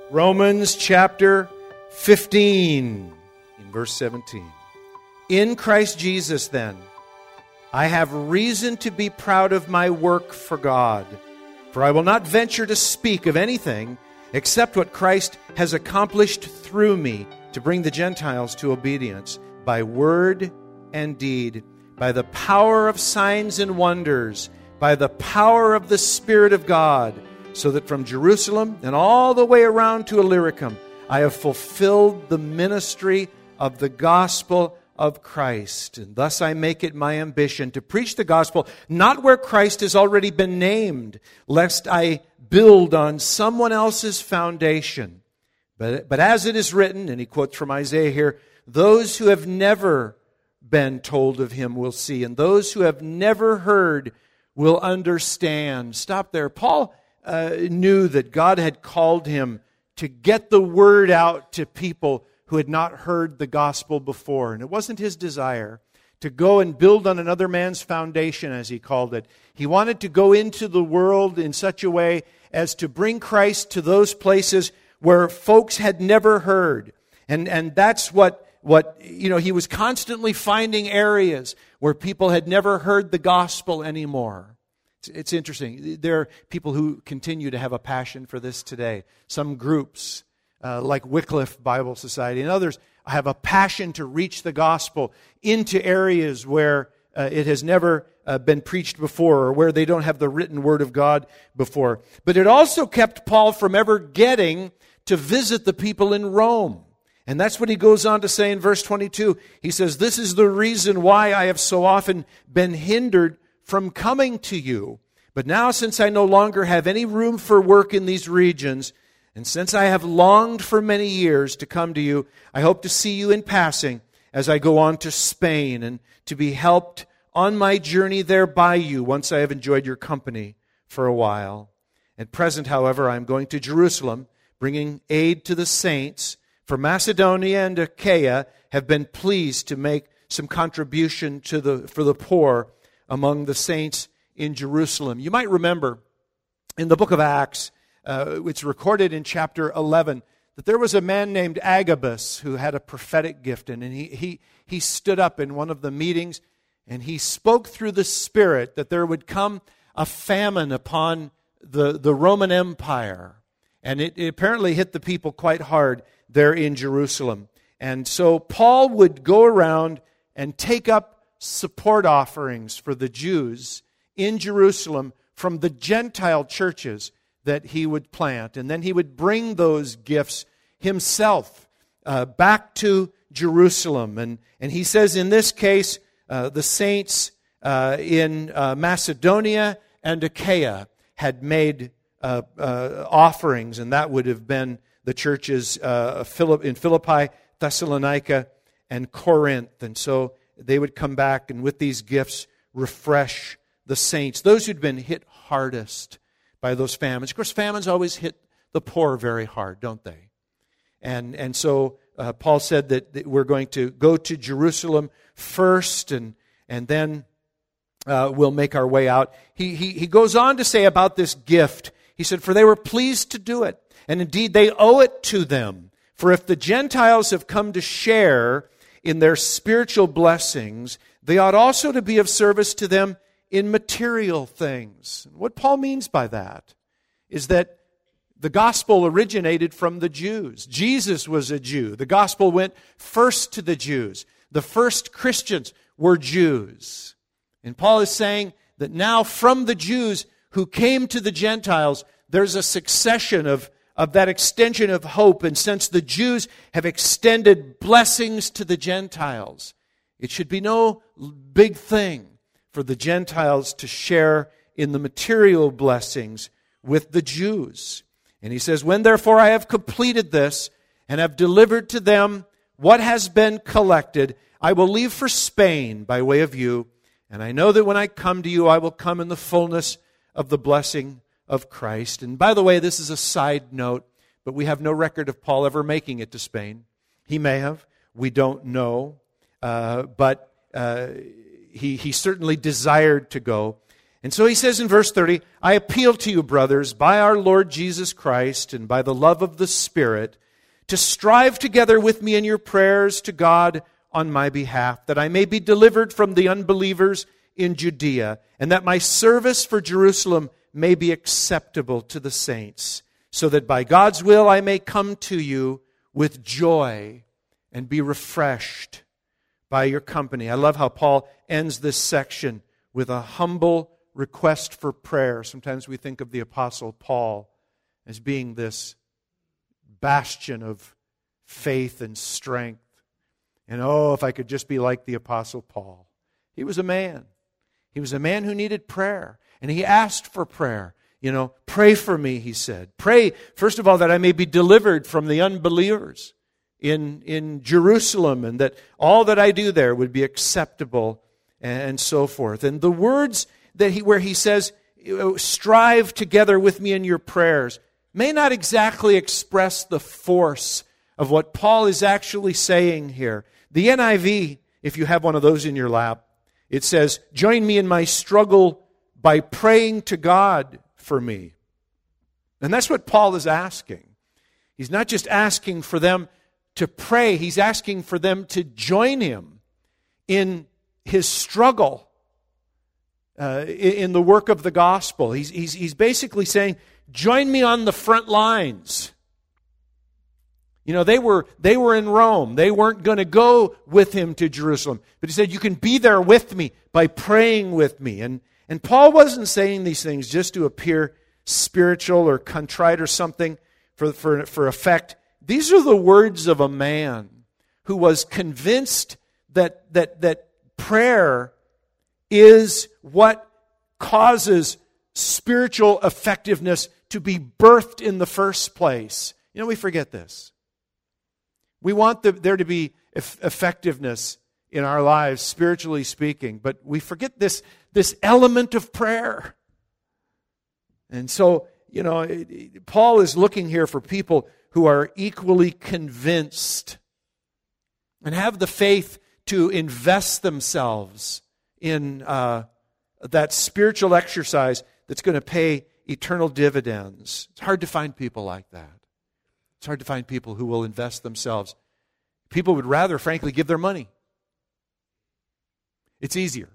Romans chapter 15, in verse 17. In Christ Jesus, then, I have reason to be proud of my work for God, for I will not venture to speak of anything except what Christ has accomplished through me to bring the Gentiles to obedience by word and deed, by the power of signs and wonders, by the power of the Spirit of God, so that from Jerusalem and all the way around to Illyricum, I have fulfilled the ministry of the gospel of Christ. And thus I make it my ambition to preach the gospel, not where Christ has already been named, lest I build on someone else's foundation. But as it is written, and he quotes from Isaiah here, those who have never been told of him will see, and those who have never heard will understand. Stop there. Paul knew that God had called him to get the word out to people who had not heard the gospel before. And it wasn't his desire to go and build on another man's foundation, as he called it. He wanted to go into the world in such a way as to bring Christ to those places where folks had never heard. And that's what he was constantly finding areas where people had never heard the gospel anymore. It's interesting. There are people who continue to have a passion for this today. Some groups, like Wycliffe Bible Society and others, have a passion to reach the gospel into areas where it has never been preached before, or where they don't have the written word of God before. But it also kept Paul from ever getting to visit the people in Rome. And that's what he goes on to say in verse 22. He says, "This is the reason why I have so often been hindered from coming to you. But now, since I no longer have any room for work in these regions, and since I have longed for many years to come to you, I hope to see you in passing as I go on to Spain, and to be helped on my journey there by you once I have enjoyed your company for a while. At present, however, I am going to Jerusalem, bringing aid to the saints, for Macedonia and Achaia have been pleased to make some contribution for the poor among the saints in Jerusalem." You might remember in the book of Acts, it's recorded in chapter 11, that there was a man named Agabus who had a prophetic gift, and he stood up in one of the meetings and he spoke through the Spirit that there would come a famine upon the Roman Empire. And it apparently hit the people quite hard there in Jerusalem. And so Paul would go around and take up support offerings for the Jews in Jerusalem from the Gentile churches that he would plant. And then he would bring those gifts himself back to Jerusalem. And he says in this case, the saints in Macedonia and Achaia had made offerings, and that would have been the churches in Philippi, Thessalonica, and Corinth. And so they would come back and with these gifts refresh the saints, those who'd been hit hardest by those famines. Of course, famines always hit the poor very hard, don't they? And so Paul said that we're going to go to Jerusalem first, and then we'll make our way out. He goes on to say about this gift, he said, "For they were pleased to do it, and indeed they owe it to them. For if the Gentiles have come to share in their spiritual blessings, they ought also to be of service to them in material things." What Paul means by that is that the gospel originated from the Jews. Jesus was a Jew. The gospel went first to the Jews. The first Christians were Jews. And Paul is saying that now from the Jews who came to the Gentiles, there's a succession of that extension of hope. And since the Jews have extended blessings to the Gentiles, it should be no big thing for the Gentiles to share in the material blessings with the Jews. And he says, "When therefore I have completed this and have delivered to them what has been collected, I will leave for Spain by way of you. And I know that when I come to you, I will come in the fullness of the blessing of Christ." And by the way, this is a side note, but we have no record of Paul ever making it to Spain. He may have. We don't know. But he certainly desired to go. And so he says in verse 30, I appeal to you, brothers, by our Lord Jesus Christ and by the love of the Spirit, to strive together with me in your prayers to God on my behalf, that I may be delivered from the unbelievers in Judea, and that my service for Jerusalem may be acceptable to the saints, so that by God's will I may come to you with joy and be refreshed by your company. I love how Paul ends this section with a humble request for prayer. Sometimes we think of the Apostle Paul as being this bastion of faith and strength. And oh, if I could just be like the Apostle Paul. He was a man. He was a man who needed prayer. And he asked for prayer. Pray for me, he said. Pray, first of all, that I may be delivered from the unbelievers in Jerusalem, and that all that I do there would be acceptable, and so forth. And the words where he says, strive together with me in your prayers, may not exactly express the force of what Paul is actually saying here. The NIV, if you have one of those in your lap, it says, join me in my struggle by praying to God for me. And that's what Paul is asking. He's not just asking for them to pray, he's asking for them to join him in his struggle in the work of the gospel. He's basically saying, join me on the front lines. They were in Rome. They weren't going to go with him to Jerusalem. But he said, you can be there with me by praying with me. And Paul wasn't saying these things just to appear spiritual or contrite or something for effect. These are the words of a man who was convinced that prayer is what causes spiritual effectiveness to be birthed in the first place. We forget this. We want there to be effectiveness in our lives, spiritually speaking, but we forget this element of prayer. And so, Paul is looking here for people who are equally convinced and have the faith to invest themselves in that spiritual exercise that's going to pay eternal dividends. It's hard to find people like that. It's hard to find people who will invest themselves. People would rather, frankly, give their money. It's easier.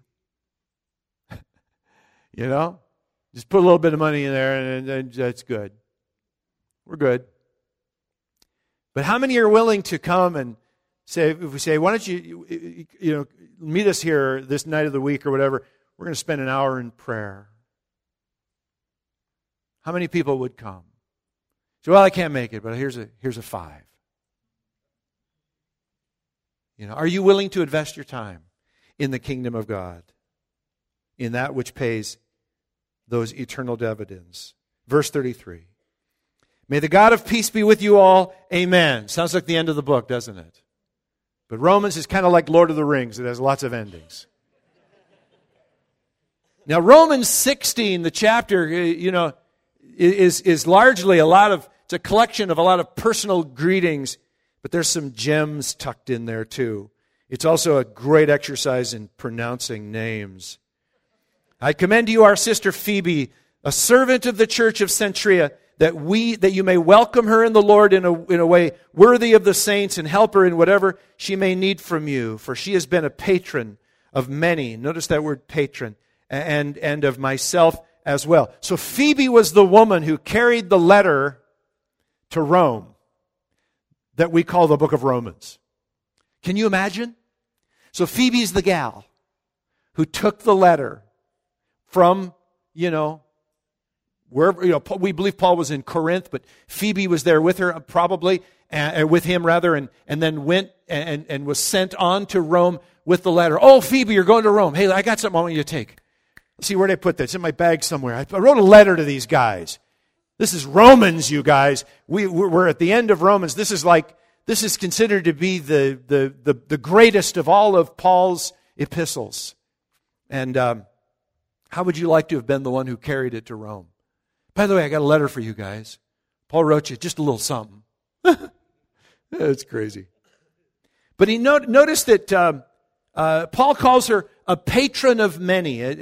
Just put a little bit of money in there and that's good. We're good. But how many are willing to come and say, if we say, why don't you meet us here this night of the week or whatever, we're going to spend an hour in prayer. How many people would come? So, well, I can't make it, but here's a 5. Are you willing to invest your time in the kingdom of God, in that which pays those eternal dividends? Verse 33. May the God of peace be with you all. Amen. Sounds like the end of the book, doesn't it? But Romans is kind of like Lord of the Rings. It has lots of endings. Now, Romans 16, the chapter, is largely it's a collection of a lot of personal greetings, but there's some gems tucked in there too. It's also a great exercise in pronouncing names. I commend to you our sister Phoebe, a servant of the church of Cenchrea, that you may welcome her in the Lord in a way worthy of the saints, and help her in whatever she may need from you. For she has been a patron of many. Notice that word patron. And of myself as well. So Phoebe was the woman who carried the letter to Rome that we call the book of Romans. Can you imagine? So Phoebe's the gal who took the letter from, wherever, we believe Paul was in Corinth, but Phoebe was there with her, probably, with him rather, and then went and was sent on to Rome with the letter. Oh, Phoebe, you're going to Rome. Hey, I got something I want you to take. Let's see, where did I put that? It's in my bag somewhere. I wrote a letter to these guys. This is Romans, you guys. We're at the end of Romans. This is considered to be the greatest of all of Paul's epistles. And how would you like to have been the one who carried it to Rome? By the way, I got a letter for you guys. Paul wrote you just a little something. It's crazy. But notice that Paul calls her a patron of many.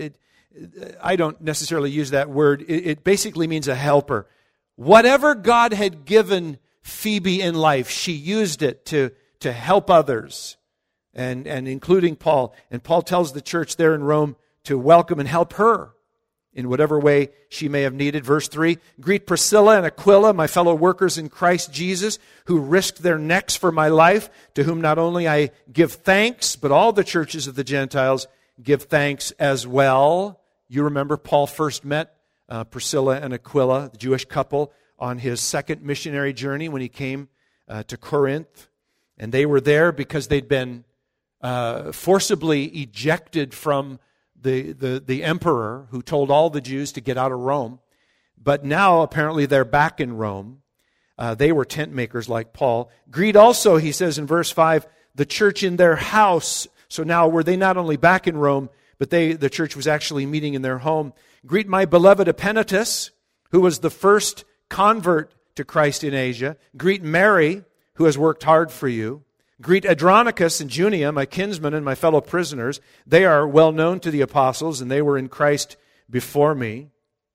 I don't necessarily use that word. It basically means a helper. Whatever God had given Phoebe in life, she used it to help others, and including Paul. And Paul tells the church there in Rome to welcome and help her in whatever way she may have needed. Verse 3, greet Priscilla and Aquila, my fellow workers in Christ Jesus, who risked their necks for my life, to whom not only I give thanks, but all the churches of the Gentiles give thanks as well. You remember Paul first met Priscilla and Aquila, the Jewish couple, on his second missionary journey when he came to Corinth. And they were there because they'd been forcibly ejected from the emperor, who told all the Jews to get out of Rome. But now apparently they're back in Rome. They were tent makers like Paul. Greet also, he says in verse 5, the church in their house. So now were they not only back in Rome, but the church was actually meeting in their home. Greet my beloved Epaenetus, who was the first convert to Christ in Asia. Greet Mary, who has worked hard for you. Greet Andronicus and Junia, my kinsmen and my fellow prisoners. They are well known to the apostles, and they were in Christ before me.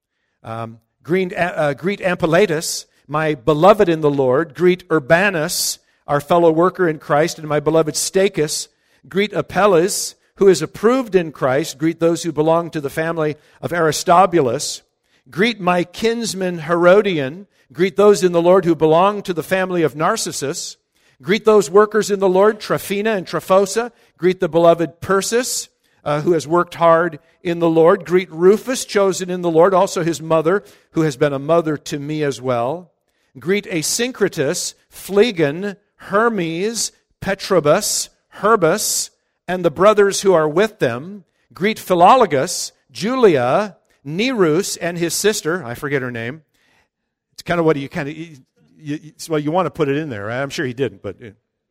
Greet Ampliatus, my beloved in the Lord. Greet Urbanus, our fellow worker in Christ, and my beloved Stachys. Greet Apelles, who is approved in Christ. Greet those who belong to the family of Aristobulus. Greet my kinsman Herodian. Greet those in the Lord who belong to the family of Narcissus. Greet those workers in the Lord, Tryphena and Tryphosa. Greet the beloved Persis, who has worked hard in the Lord. Greet Rufus, chosen in the Lord, also his mother, who has been a mother to me as well. Greet Asyncritus, Phlegon, Hermes, Petrobus, Herbus, and the brothers who are with them. Greet Philologus, Julia, Nerus, and his sister. I forget her name. It's kind of what you want to put it in there, right? I'm sure he didn't, but...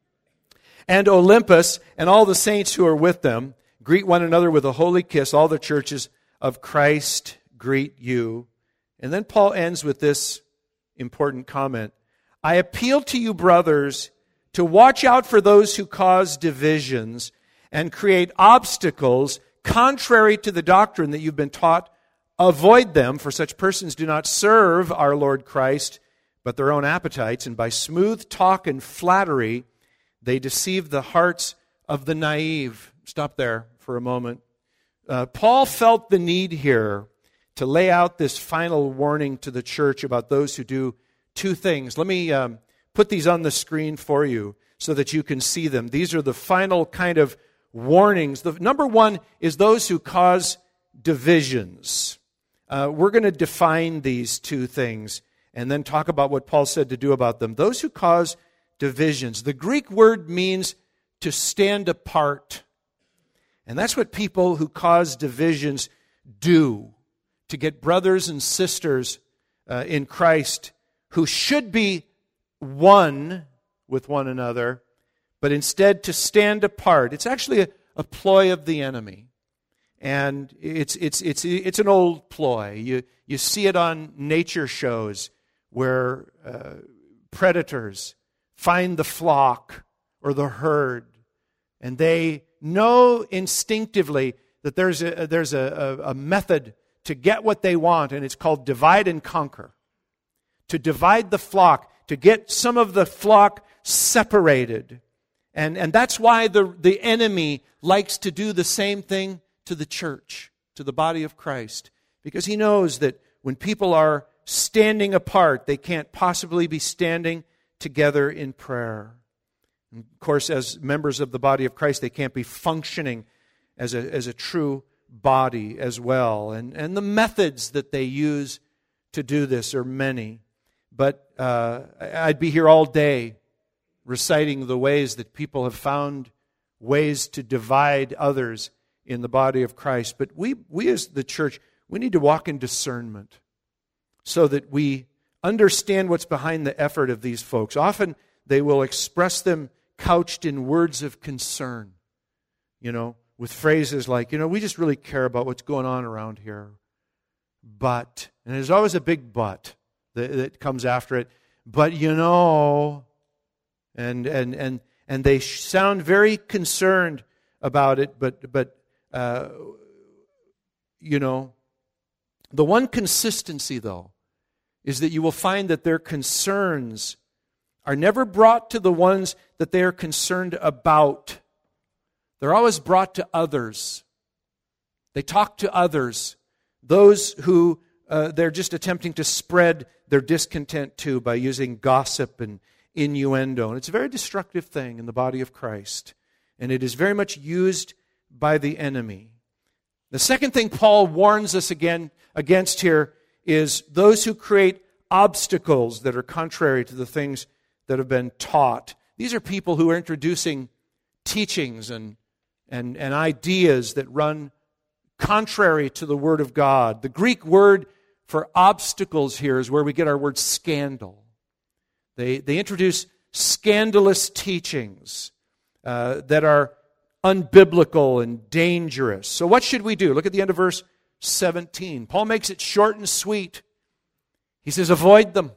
And Olympus, and all the saints who are with them. Greet one another with a holy kiss. All the churches of Christ greet you. And then Paul ends with this important comment. I appeal to you, brothers, to watch out for those who cause divisions and create obstacles contrary to the doctrine that you've been taught. Avoid them, for such persons do not serve our Lord Christ, but their own appetites, and by smooth talk and flattery, they deceive the hearts of the naive. Stop there for a moment. Paul felt the need here to lay out this final warning to the church about those who do two things. Let me put these on the screen for you so that you can see them. These are the final kind of warnings. The number one is those who cause divisions. We're going to define these two things and then talk about what Paul said to do about them. Those who cause divisions. The Greek word means to stand apart. And that's what people who cause divisions do, to get brothers and sisters in Christ who should be one with one another, but instead to stand apart. It's actually a ploy of the enemy. And it's an old ploy. You see it on nature shows where predators find the flock or the herd, and they know instinctively that there's a method to get what they want, and it's called divide and conquer. To divide the flock, to get some of the flock separated. And that's why the enemy likes to do the same thing to the church, to the body of Christ. Because he knows that when people are standing apart, they can't possibly be standing together in prayer. And of course, as members of the body of Christ, they can't be functioning as a true body as well. And the methods that they use to do this are many. But I'd be here all day reciting the ways that people have found ways to divide others in the body of Christ. But we as the church, we need to walk in discernment so that we understand what's behind the effort of these folks. Often they will express them couched in words of concern, with phrases like, we just really care about what's going on around here. But, and there's always a big but that comes after it, but and they sound very concerned about it, but the one consistency, though, is that you will find that their concerns are never brought to the ones that they are concerned about. They're always brought to others. They talk to others, those who they're just attempting to spread their discontent to by using gossip and innuendo. And it's a very destructive thing in the body of Christ. And it is very much used by the enemy. The second thing Paul warns us against here is those who create obstacles that are contrary to the things that have been taught. These are people who are introducing teachings and ideas that run contrary to the Word of God. The Greek word for obstacles here is where we get our word scandal. They introduce scandalous teachings that are unbiblical and dangerous. So what should we do? Look at the end of verse 17. Paul makes it short and sweet. He says, avoid them.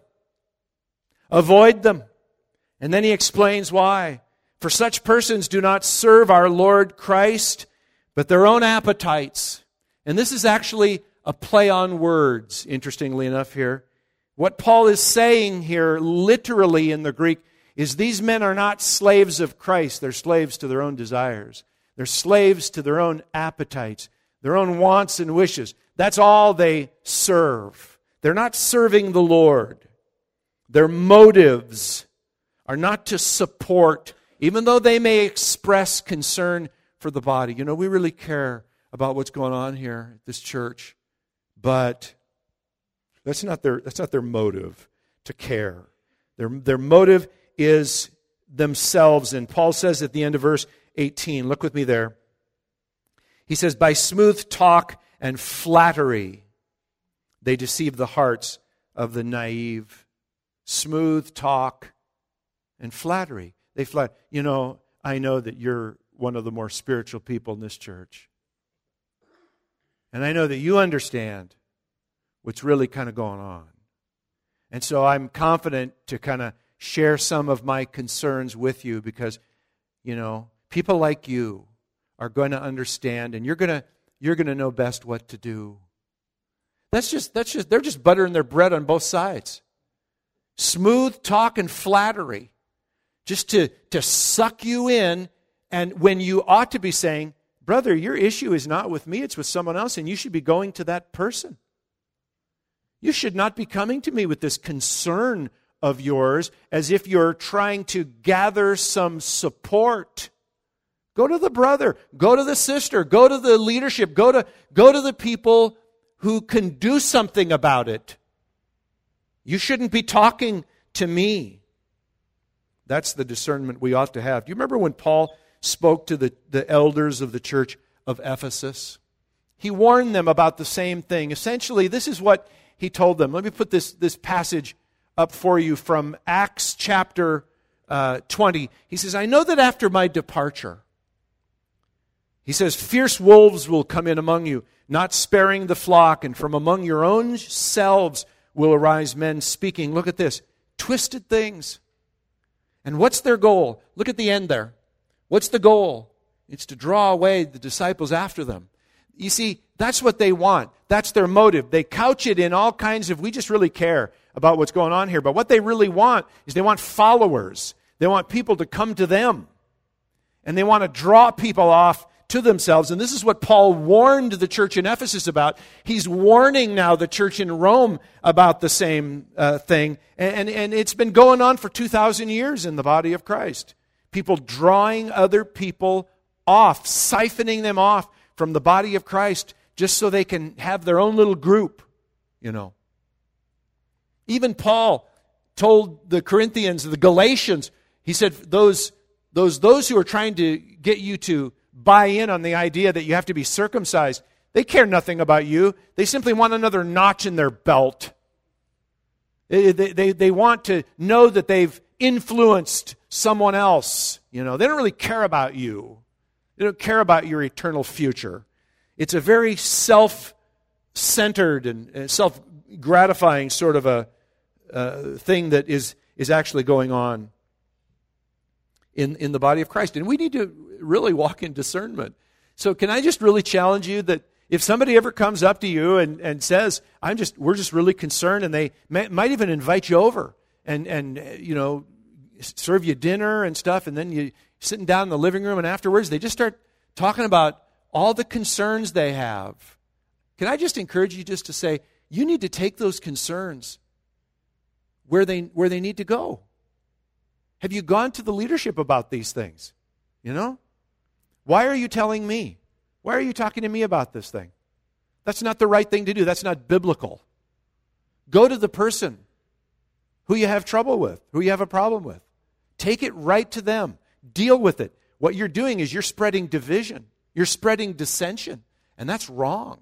Avoid them. And then he explains why. For such persons do not serve our Lord Christ, but their own appetites. And this is actually a play on words, interestingly enough here. What Paul is saying here, literally in the Greek, is these men are not slaves of Christ. They're slaves to their own desires. They're slaves to their own appetites, their own wants and wishes. That's all they serve. They're not serving the Lord. Their motives are not to support, even though they may express concern for the body. We really care about what's going on here at this church, but that's not their motive to care. Their motive is themselves. And Paul says at the end of verse 18, look with me there. He says, by smooth talk and flattery, they deceive the hearts of the naive. Smooth talk and flattery. I know that you're one of the more spiritual people in this church. And I know that you understand what's really kind of going on. And so I'm confident to kind of share some of my concerns with you because, people like you are going to understand and you're going to know best what to do. They're just buttering their bread on both sides. Smooth talk and flattery. Just to suck you in, and when you ought to be saying, brother, your issue is not with me, it's with someone else, and you should be going to that person. You should not be coming to me with this concern of yours as if you're trying to gather some support. Go to the brother, go to the sister, go to the leadership, go to the people who can do something about it. You shouldn't be talking to me. That's the discernment we ought to have. Do you remember when Paul spoke to the elders of the church of Ephesus? He warned them about the same thing. Essentially, this is what he told them. Let me put this passage up for you from Acts chapter 20. He says, I know that after my departure, he says, fierce wolves will come in among you, not sparing the flock, and from among your own selves will arise men speaking, look at this, twisted things. And what's their goal? Look at the end there. What's the goal? It's to draw away the disciples after them. You see, that's what they want. That's their motive. They couch it in all kinds of, we just really care about what's going on here. But what they really want is they want followers. They want people to come to them. And they want to draw people off to themselves. And this is what Paul warned the church in Ephesus about. He's warning now the church in Rome about the same thing. And it's been going on for 2,000 years in the body of Christ. People drawing other people off, siphoning them off from the body of Christ just so they can have their own little group, Even Paul told the Corinthians, the Galatians, he said, those who are trying to get you to buy in on the idea that you have to be circumcised, they care nothing about you. They simply want another notch in their belt. They want to know that they've influenced someone else. They don't really care about you. They don't care about your eternal future. It's a very self-centered and self-gratifying sort of a thing that is actually going on in the body of Christ. And we need to really walk in discernment. So can I just really challenge you that if somebody ever comes up to you and says, we're just really concerned, and they might even invite you over and serve you dinner and stuff, and then you sitting down in the living room, and afterwards they just start talking about all the concerns they have. Can I just encourage you just to say, you need to take those concerns where they need to go. Have you gone to the leadership about these things? Why are you telling me? Why are you talking to me about this thing? That's not the right thing to do. That's not biblical. Go to the person who you have trouble with, who you have a problem with. Take it right to them. Deal with it. What you're doing is you're spreading division. You're spreading dissension. And that's wrong.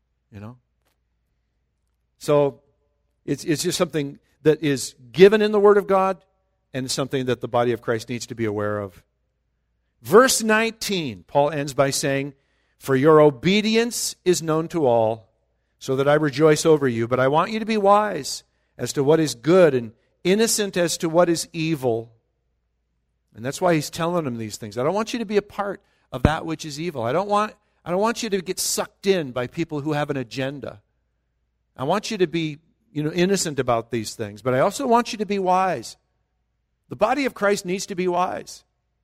So it's just something that is given in the Word of God, and something that the body of Christ needs to be aware of. Verse 19, Paul ends by saying, "For your obedience is known to all, so that I rejoice over you. But I want you to be wise as to what is good and innocent as to what is evil." And that's why he's telling them these things. I don't want you to be a part of that which is evil. I don't want you to get sucked in by people who have an agenda. I want you to be, innocent about these things. But I also want you to be wise. The body of Christ needs to be wise.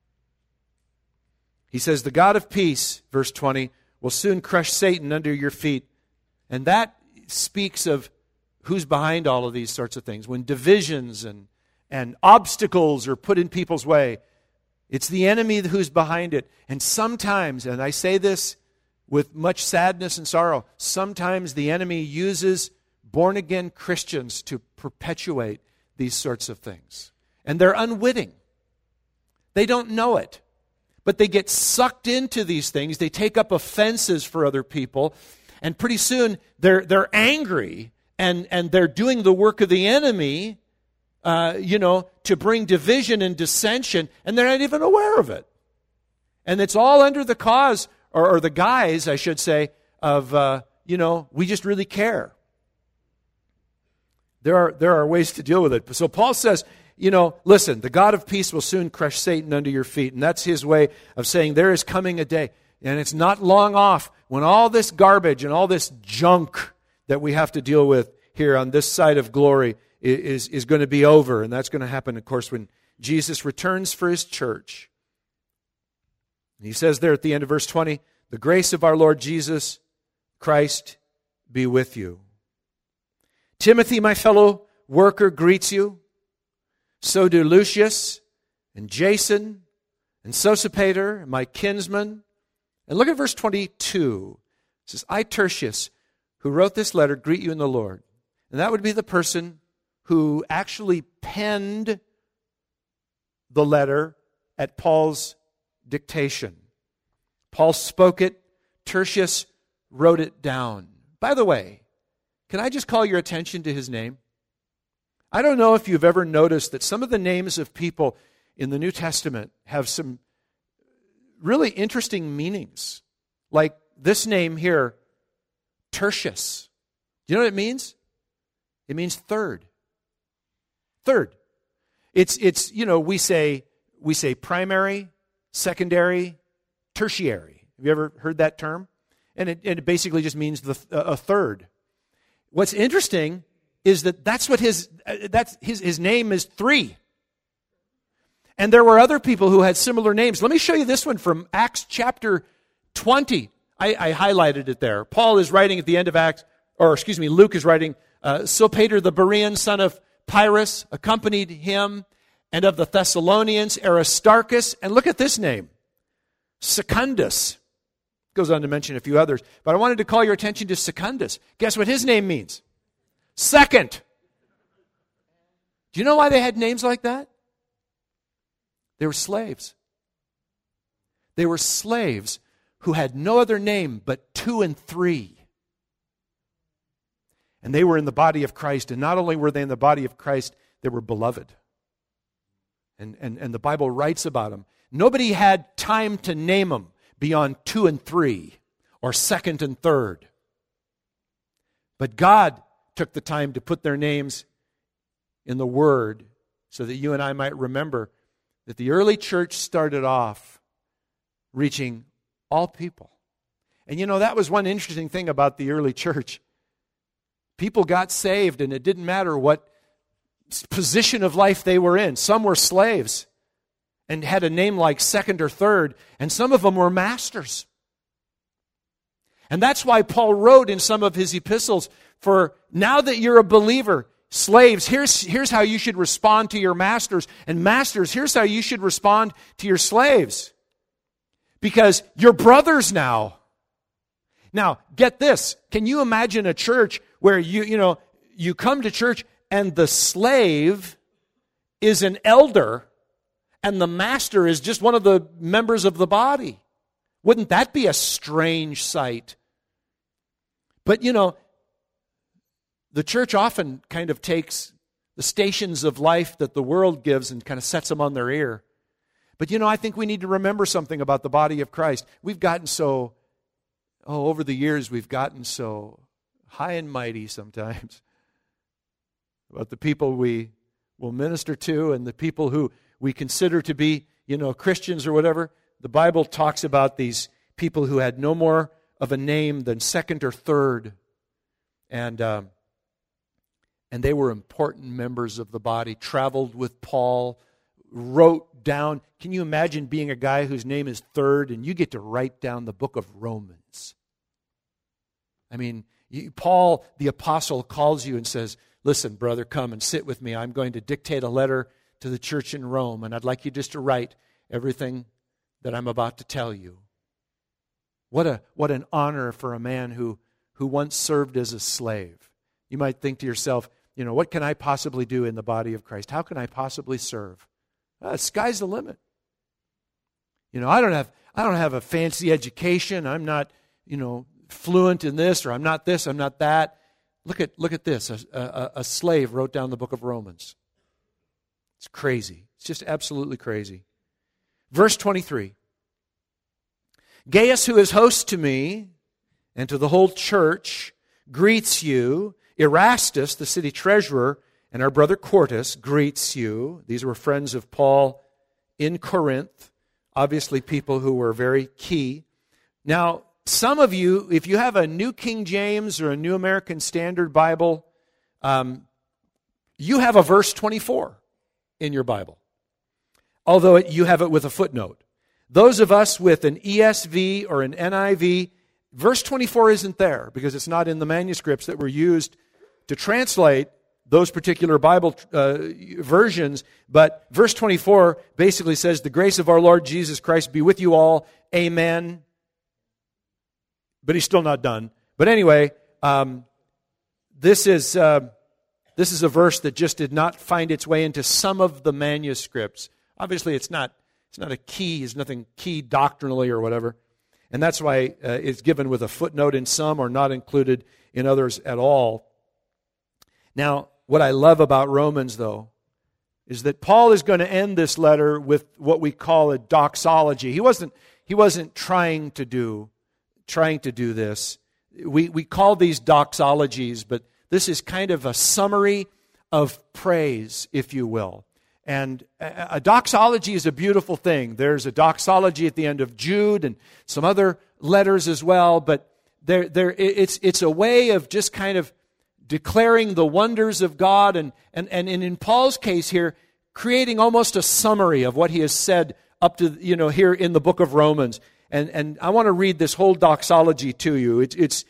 He says, "The God of peace," verse 20, "will soon crush Satan under your feet." And that speaks of who's behind all of these sorts of things. When divisions and obstacles are put in people's way, it's the enemy who's behind it. And sometimes, and I say this with much sadness and sorrow, sometimes the enemy uses born-again Christians to perpetuate these sorts of things. And they're unwitting. They don't know it. But they get sucked into these things. They take up offenses for other people. And pretty soon they're angry and they're doing the work of the enemy, to bring division and dissension. And they're not even aware of it. And it's all under the cause, or the guise, I should say, of, we just really care. There are ways to deal with it. So Paul says, listen, the God of peace will soon crush Satan under your feet. And that's his way of saying there is coming a day, and it's not long off, when all this garbage and all this junk that we have to deal with here on this side of glory is going to be over. And that's going to happen, of course, when Jesus returns for his church. And he says there at the end of verse 20, "The grace of our Lord Jesus Christ be with you." Timothy, my fellow worker, greets you. So do Lucius and Jason and Sosipater, my kinsman. And look at verse 22. It says, "I, Tertius, who wrote this letter, greet you in the Lord." And that would be the person who actually penned the letter at Paul's dictation. Paul spoke it. Tertius wrote it down. By the way, can I just call your attention to his name? I don't know if you've ever noticed that some of the names of people in the New Testament have some really interesting meanings. Like this name here, Tertius. Do you know what it means? It means third. Third. It's we say primary, secondary, tertiary. Have you ever heard that term? And it basically just means a third. What's interesting is that's what his name is 3. And there were other people who had similar names. Let me show you this one from Acts chapter 20. I highlighted it there. Paul is writing at the end of Luke is writing, Sopater the Berean, son of Pyrrhus, accompanied him, and of the Thessalonians, Aristarchus. And look at this name, Secundus. Goes on to mention a few others. But I wanted to call your attention to Secundus. Guess what his name means? Second. Do you know why they had names like that? They were slaves. They were slaves who had no other name but 2 and 3. And they were in the body of Christ. And not only were they in the body of Christ, they were beloved. And the Bible writes about them. Nobody had time to name them beyond 2 and 3 or second and third. But God took the time to put their names in the Word so that you and I might remember that the early church started off reaching all people. And that was one interesting thing about the early church. People got saved, and it didn't matter what position of life they were in. Some were slaves and had a name like second or third, and some of them were masters. And that's why Paul wrote in some of his epistles, for now that you're a believer, slaves, here's how you should respond to your masters, and masters, here's how you should respond to your slaves. Because you're brothers now. Now, get this. Can you imagine a church where you come to church and the slave is an elder and the master is just one of the members of the body? Wouldn't that be a strange sight? But, the church often kind of takes the stations of life that the world gives and kind of sets them on their ear. But, I think we need to remember something about the body of Christ. We've gotten so, over the years, we've gotten so high and mighty sometimes about the people we will minister to and the people who we consider to be, Christians or whatever. The Bible talks about these people who had no more of a name than second or third. And they were important members of the body, traveled with Paul, wrote down. Can you imagine being a guy whose name is third and you get to write down the book of Romans? I mean, Paul, the apostle, calls you and says, listen, brother, come and sit with me. I'm going to dictate a letter to the church in Rome, and I'd like you just to write everything that I'm about to tell you. What an honor for a man who once served as a slave. You might think to yourself, what can I possibly do in the body of Christ? How can I possibly serve? Sky's the limit. I don't have a fancy education. I'm not, fluent in this, or I'm not this, I'm not that. Look at this. A slave wrote down the book of Romans. It's crazy. It's just absolutely crazy. Verse 23. Gaius, who is host to me and to the whole church, greets you. Erastus, the city treasurer, and our brother Quartus greets you. These were friends of Paul in Corinth. Obviously people who were very key. Now, some of you, if you have a New King James or a New American Standard Bible, you have a verse 24 in your Bible, although you have it with a footnote. Those of us with an ESV or an NIV, verse 24 isn't there because it's not in the manuscripts that were used to translate those particular Bible versions. But verse 24 basically says, the grace of our Lord Jesus Christ be with you all. Amen. But he's still not done. But anyway, this is a verse that just did not find its way into some of the manuscripts. Obviously, it's not a key. It's nothing key doctrinally or whatever, and that's why it's given with a footnote in some or not included in others at all. Now, what I love about Romans, though, is that Paul is going to end this letter with what we call a doxology. He wasn't trying to do this. We call these doxologies, but this is kind of a summary of praise, if you will. And a doxology is a beautiful thing. There's a doxology at the end of Jude and some other letters as well, but it's a way of just kind of declaring the wonders of God and in Paul's case here, creating almost a summary of what he has said up to here in the book of Romans. And I want to read this whole doxology to you.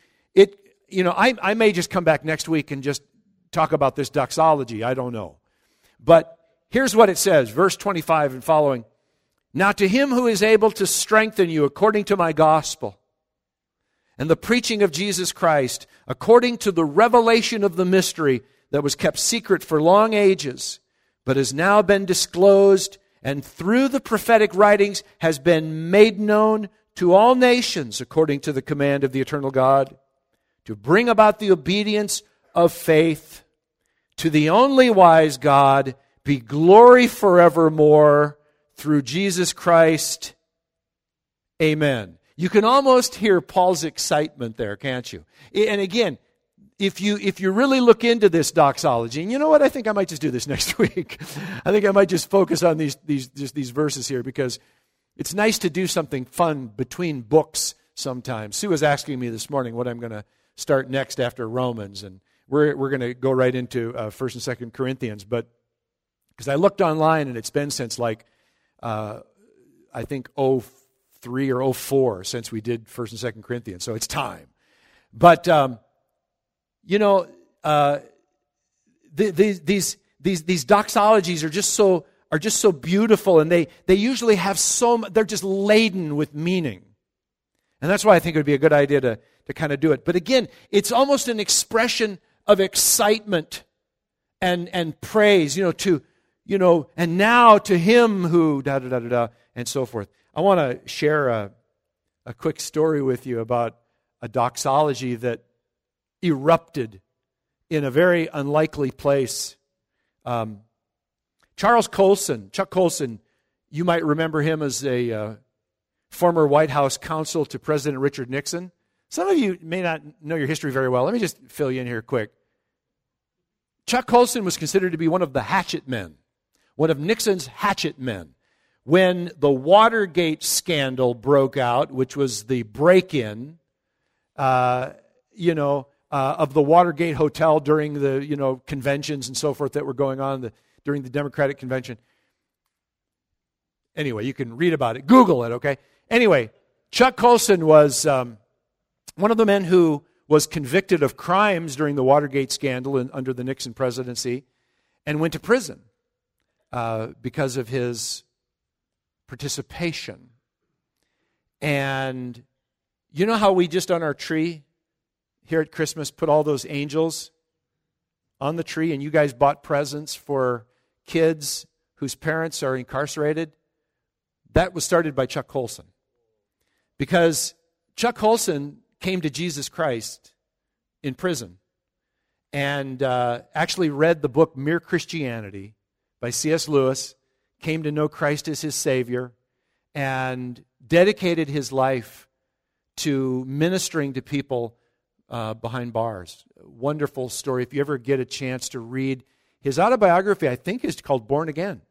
I may just come back next week and just talk about this doxology. I don't know. But here's what it says, verse 25 and following. Now to him who is able to strengthen you according to my gospel and the preaching of Jesus Christ, according to the revelation of the mystery that was kept secret for long ages, but has now been disclosed and through the prophetic writings has been made known to all nations according to the command of the eternal God, to bring about the obedience of faith. To the only wise God be glory forevermore through Jesus Christ. Amen. You can almost hear Paul's excitement there, can't you? And again, if you really look into this doxology, and you know what, I think I might just do this next week. I think I might just focus on these verses here because it's nice to do something fun between books sometimes. Sue was asking me this morning what I'm going to start next after Romans, and we're going to go right into 1st and 2nd Corinthians. But because I looked online, and it's been since like, I think 03 or 04 since we did 1st and 2nd Corinthians, so it's time. But, these doxologies are just so beautiful, and they usually have they're just laden with meaning. And that's why I think it would be a good idea to kind of do it. But again, it's almost an expression of excitement and praise, and now to him who da-da-da-da-da, and so forth. I want to share a quick story with you about a doxology that erupted in a very unlikely place. Chuck Colson, you might remember him as a former White House counsel to President Richard Nixon. Some of you may not know your history very well. Let me just fill you in here quick. Chuck Colson was considered to be one of the hatchet men, one of Nixon's hatchet men. When the Watergate scandal broke out, which was the break-in, of the Watergate Hotel during the, conventions and so forth that were going on during the Democratic Convention. Anyway, you can read about it. Google it, okay? Anyway, Chuck Colson was one of the men who was convicted of crimes during the Watergate scandal under the Nixon presidency and went to prison because of his participation. And you know how we just on our tree here at Christmas put all those angels on the tree, and you guys bought presents for kids whose parents are incarcerated? That was started by Chuck Colson. Because Chuck Colson came to Jesus Christ in prison and actually read the book Mere Christianity by C.S. Lewis, came to know Christ as his Savior, and dedicated his life to ministering to people behind bars. Wonderful story. If you ever get a chance to read his autobiography, I think is called Born Again.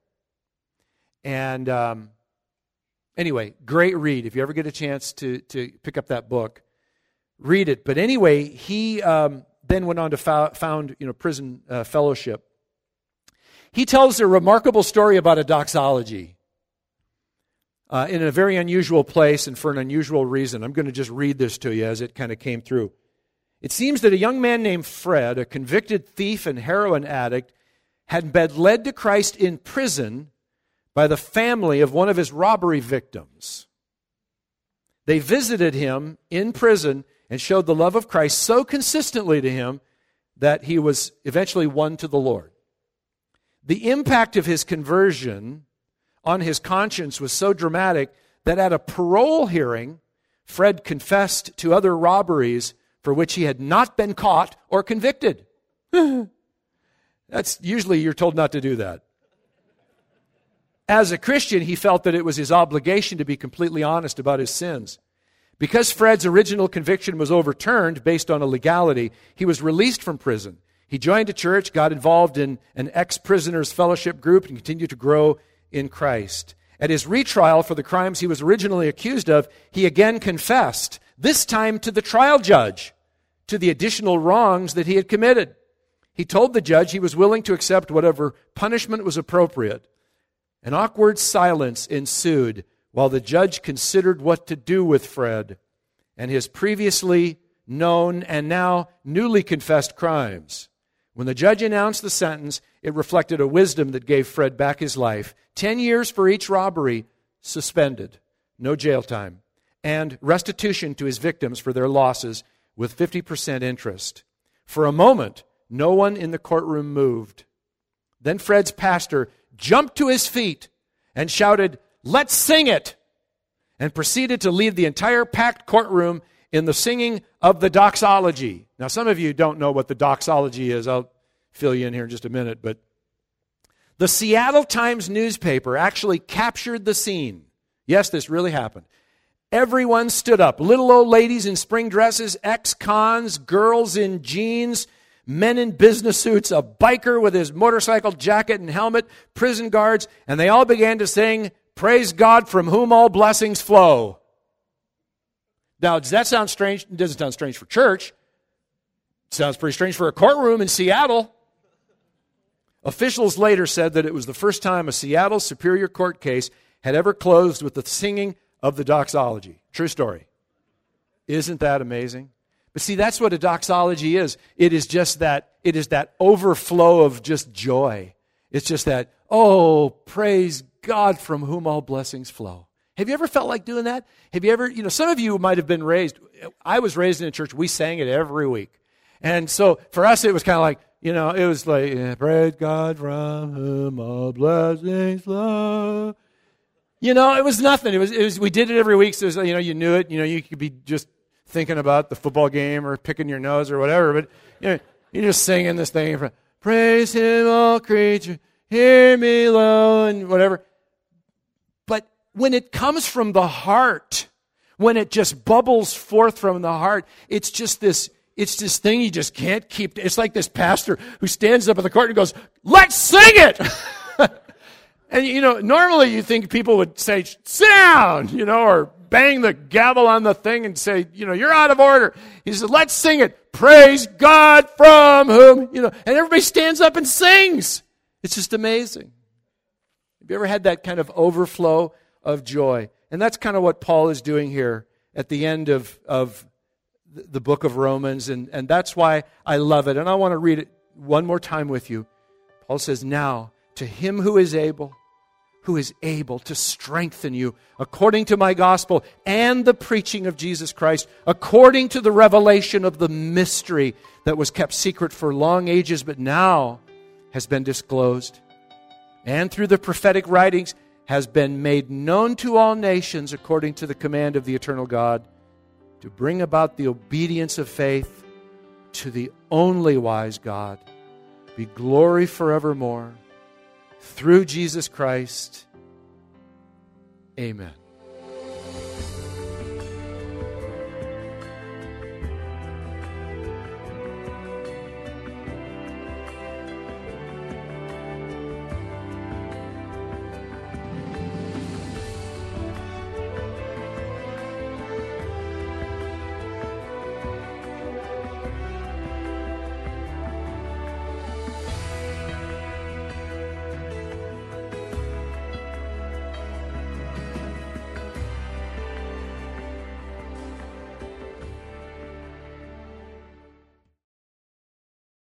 And anyway, great read. If you ever get a chance to pick up that book, read it. But anyway, he then went on to found prison fellowship. He tells a remarkable story about a doxology in a very unusual place and for an unusual reason. I'm going to just read this to you as it kind of came through. It seems that a young man named Fred, a convicted thief and heroin addict, had been led to Christ in prison by the family of one of his robbery victims. They visited him in prison and showed the love of Christ so consistently to him that he was eventually won to the Lord. The impact of his conversion on his conscience was so dramatic that at a parole hearing, Fred confessed to other robberies for which he had not been caught or convicted. That's usually you're told not to do that. As a Christian, he felt that it was his obligation to be completely honest about his sins. Because Fred's original conviction was overturned based on a legality, he was released from prison. He joined a church, got involved in an ex-prisoners fellowship group, and continued to grow in Christ. At his retrial for the crimes he was originally accused of, he again confessed, this time to the trial judge, to the additional wrongs that he had committed. He told the judge he was willing to accept whatever punishment was appropriate. An awkward silence ensued while the judge considered what to do with Fred and his previously known and now newly confessed crimes. When the judge announced the sentence, it reflected a wisdom that gave Fred back his life. 10 years for each robbery, suspended, no jail time, and restitution to his victims for their losses with 50% interest. For a moment, no one in the courtroom moved. Then Fred's pastor jumped to his feet and shouted, "Let's sing it!" and proceeded to lead the entire packed courtroom in the singing of the doxology. Now, some of you don't know what the doxology is. I'll fill you in here in just a minute. But the Seattle Times newspaper actually captured the scene. Yes, this really happened. Everyone stood up. Little old ladies in spring dresses, ex-cons, girls in jeans, men in business suits, a biker with his motorcycle jacket and helmet, prison guards, and they all began to sing, "Praise God from whom all blessings flow." Now, does that sound strange? It doesn't sound strange for church. It sounds pretty strange for a courtroom in Seattle. Officials later said that it was the first time a Seattle Superior Court case had ever closed with the singing of the doxology. True story. Isn't that amazing? But see, that's what a doxology is. It is that overflow of just joy. It's just that, oh, praise God from whom all blessings flow. Have you ever felt like doing that? Have you ever, some of you might have been raised, I was raised in a church, we sang it every week. And so for us, it was kind of like, it was like, praise God from whom all blessings flow. It was nothing. It was. We did it every week, so it was, you knew it. You could be just thinking about the football game or picking your nose or whatever, but you're just singing this thing. Praise Him, all creatures, hear me low, and whatever. But when it comes from the heart, when it just bubbles forth from the heart, it's just this. It's this thing you just can't keep. It's like this pastor who stands up at the court and goes, "Let's sing it." And, normally you think people would say, "Sit down," or bang the gavel on the thing and say, "You're out of order." He says, "Let's sing it. Praise God from whom," and everybody stands up and sings. It's just amazing. Have you ever had that kind of overflow of joy? And that's kind of what Paul is doing here at the end of the book of Romans, and that's why I love it. And I want to read it one more time with you. Paul says, "Now, to Him who is able to strengthen you according to my gospel and the preaching of Jesus Christ, according to the revelation of the mystery that was kept secret for long ages, but now has been disclosed, and through the prophetic writings has been made known to all nations according to the command of the eternal God, to bring about the obedience of faith to the only wise God, be glory forevermore. Through Jesus Christ. Amen."